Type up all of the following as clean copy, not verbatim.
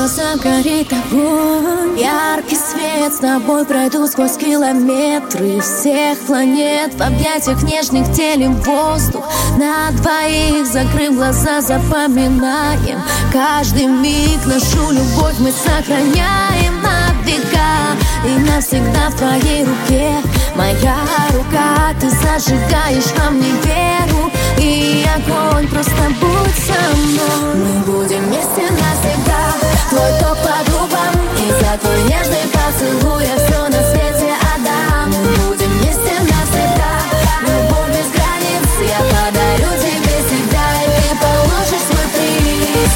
глазах горит огонь. Яркий свет, с тобой пройду сквозь километры всех планет. В объятиях нежных делим воздух на двоих. Закрыв глаза, запоминаем каждый миг. Нашу любовь мы сохраняем на века. И навсегда в твоей руке моя рука. Ты зажигаешь во мне веру и огонь. Просто будь со мной. Мы будем вместе навсегда. Твой ток по губам и за твой нежный поцелуй я все на свете отдам. Мы будем вместе навсегда. Любовь без границ я подарю тебе всегда, и ты получишь свой приз.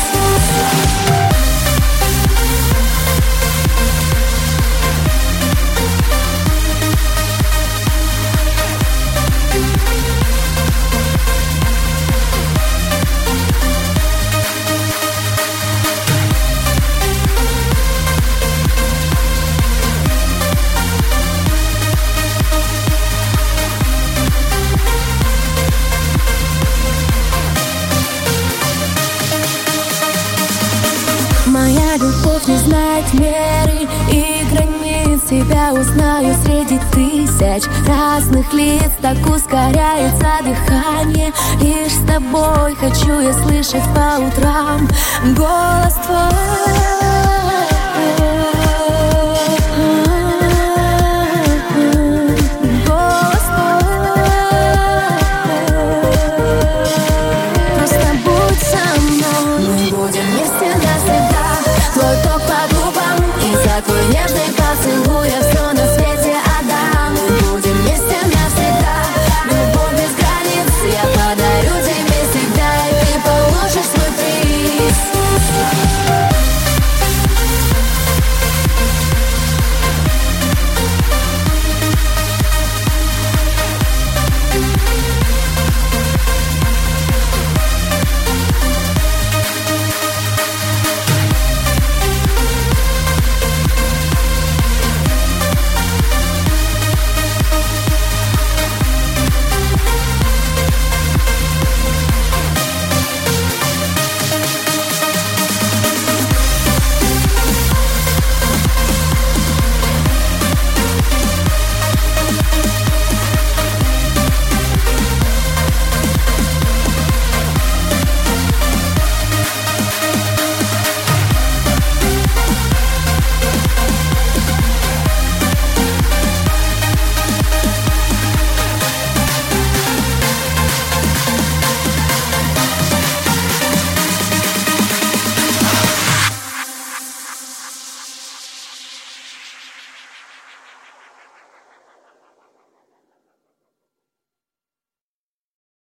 Моя любовь не знает меры и границ. Тебя узнаю среди тысяч разных лиц. Так ускоряется дыхание. Лишь с тобой хочу я слышать по утрам голос твой.